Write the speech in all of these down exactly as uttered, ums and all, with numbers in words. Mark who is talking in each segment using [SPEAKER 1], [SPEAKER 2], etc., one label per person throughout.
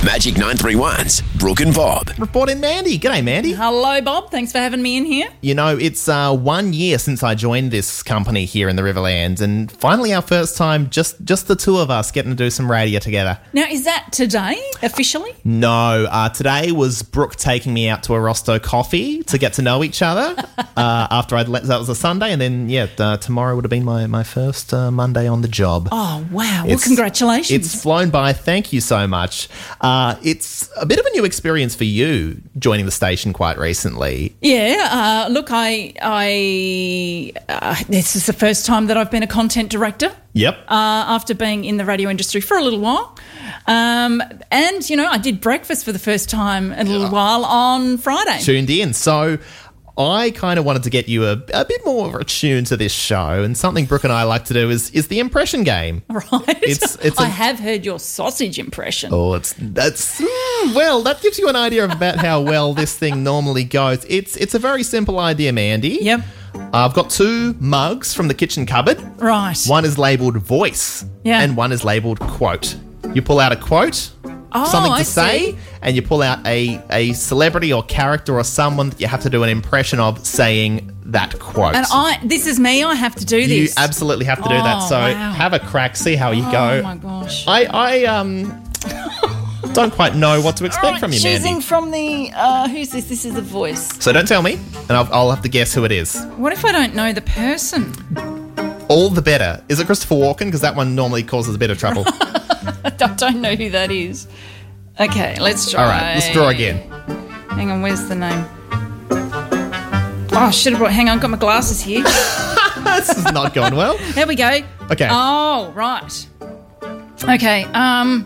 [SPEAKER 1] Magic nine three one's Brooke and Bob.
[SPEAKER 2] Report in Mandy. G'day, Mandy.
[SPEAKER 3] Hello, Bob. Thanks for having me in here.
[SPEAKER 2] You know, it's uh, one year since I joined this company here in the Riverlands, and finally our first time, just just the two of us getting to do some radio together.
[SPEAKER 3] Now, is that today, officially?
[SPEAKER 2] No, uh, today was Brooke taking me out to a Rosto coffee to get to know each other uh, after I'd let, that was a Sunday, and then, yeah, uh, tomorrow would have been my, my first uh, Monday on the job.
[SPEAKER 3] Oh, wow. Well,
[SPEAKER 2] It's-
[SPEAKER 3] congratulations.
[SPEAKER 2] It's flown by. Thank you so much. Uh, it's a bit of a new experience for you joining the station quite recently.
[SPEAKER 3] Yeah, uh, look, I, I, uh, this is the first time that I've been a content director.
[SPEAKER 2] Yep.
[SPEAKER 3] Uh, after being in the radio industry for a little while. Um, and, you know, I did breakfast for the first time in a little while on Friday.
[SPEAKER 2] Tuned in. So I kind of wanted to get you a, a bit more attuned to this show, and something Brooke and I like to do is is the impression game.
[SPEAKER 3] Right.
[SPEAKER 2] It's- it's
[SPEAKER 3] I
[SPEAKER 2] a-
[SPEAKER 3] have heard your sausage impression.
[SPEAKER 2] Oh, it's that's mm, well, that gives you an idea of about how well this thing normally goes. It's it's a very simple idea, Mandy.
[SPEAKER 3] Yep.
[SPEAKER 2] I've got two mugs from the kitchen cupboard.
[SPEAKER 3] Right.
[SPEAKER 2] One is labelled voice,
[SPEAKER 3] Yeah.
[SPEAKER 2] and one is labelled quote. You pull out a quote,
[SPEAKER 3] Oh,
[SPEAKER 2] something to
[SPEAKER 3] I
[SPEAKER 2] say,
[SPEAKER 3] see.
[SPEAKER 2] and you pull out a, a celebrity or character or someone that you have to do an impression of saying that quote.
[SPEAKER 3] And I, this is me. I have to do
[SPEAKER 2] you
[SPEAKER 3] this.
[SPEAKER 2] absolutely have to do that.
[SPEAKER 3] Oh,
[SPEAKER 2] So
[SPEAKER 3] wow.
[SPEAKER 2] have a crack, see how you go.
[SPEAKER 3] Oh, my gosh.
[SPEAKER 2] I, I um don't quite know what to expect
[SPEAKER 3] All right,
[SPEAKER 2] from you,
[SPEAKER 3] choosing
[SPEAKER 2] Mandy.
[SPEAKER 3] from the, uh, who's this? This is the voice.
[SPEAKER 2] So don't tell me, and I'll, I'll have to guess who it is.
[SPEAKER 3] What if I don't know the person?
[SPEAKER 2] All the better. Is it Christopher Walken? Because that one normally causes a bit of trouble.
[SPEAKER 3] I don't know who that is. Okay, let's try.
[SPEAKER 2] All right, let's draw again.
[SPEAKER 3] Hang on, where's the name? Oh, I should have brought. Hang on, got my glasses here.
[SPEAKER 2] This is not going well.
[SPEAKER 3] There we go.
[SPEAKER 2] Okay.
[SPEAKER 3] Oh, right. Okay. Um.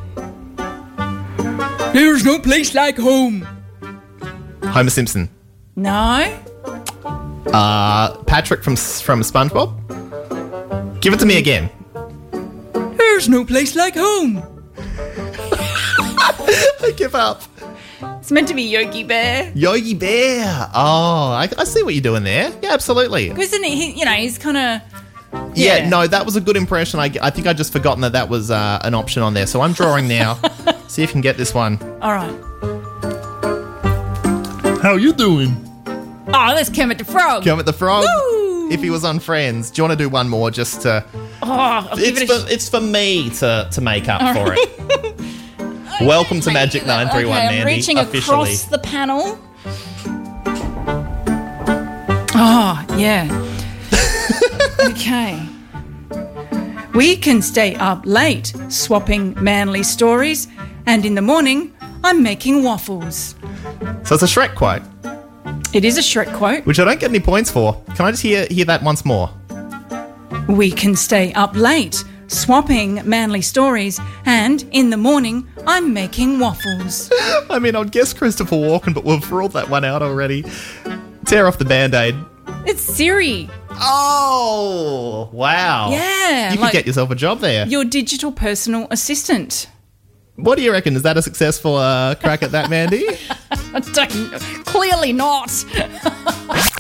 [SPEAKER 3] There's no place like home.
[SPEAKER 2] Homer Simpson.
[SPEAKER 3] No.
[SPEAKER 2] Uh, Patrick from from SpongeBob. Give it to me again.
[SPEAKER 3] There's no place like home.
[SPEAKER 2] I give up.
[SPEAKER 3] It's meant to be Yogi Bear.
[SPEAKER 2] Yogi Bear. Oh, I, I see what you're doing there. Yeah, absolutely.
[SPEAKER 3] Isn't he? he you know, he's kind of.
[SPEAKER 2] Yeah.
[SPEAKER 3] Yeah.
[SPEAKER 2] no, that was a good impression. I, I think I just forgotten that that was uh, an option on there. So I'm drawing now. See if you can get this one.
[SPEAKER 3] All right.
[SPEAKER 2] How you doing?
[SPEAKER 3] Oh, that's Kermit the Frog.
[SPEAKER 2] Kermit the Frog.
[SPEAKER 3] Woo!
[SPEAKER 2] If he was on Friends. Do you want to do one more just to...
[SPEAKER 3] Oh, I'll give
[SPEAKER 2] It's
[SPEAKER 3] it a
[SPEAKER 2] for, it's for me to, to make up for it. Welcome to Magic nine three one,
[SPEAKER 3] okay,
[SPEAKER 2] Mandy.
[SPEAKER 3] I'm reaching
[SPEAKER 2] officially.
[SPEAKER 3] across the panel. Oh, yeah. Okay. We can stay up late swapping manly stories, and in the morning, I'm making waffles.
[SPEAKER 2] So it's a Shrek quote,
[SPEAKER 3] It is a Shrek quote.
[SPEAKER 2] which I don't get any points for. Can I just hear hear that once more?
[SPEAKER 3] We can stay up late swapping manly stories, and in the morning, I'm making waffles.
[SPEAKER 2] I mean, I'd guess Christopher Walken, but we've ruled that one out already. Tear off the Band-Aid.
[SPEAKER 3] It's Siri.
[SPEAKER 2] Oh, wow.
[SPEAKER 3] Yeah,
[SPEAKER 2] You could
[SPEAKER 3] like-
[SPEAKER 2] get yourself a job there.
[SPEAKER 3] Your digital personal assistant.
[SPEAKER 2] What do you reckon? Is that a successful uh, crack at that, Mandy?
[SPEAKER 3] I don't- Clearly not.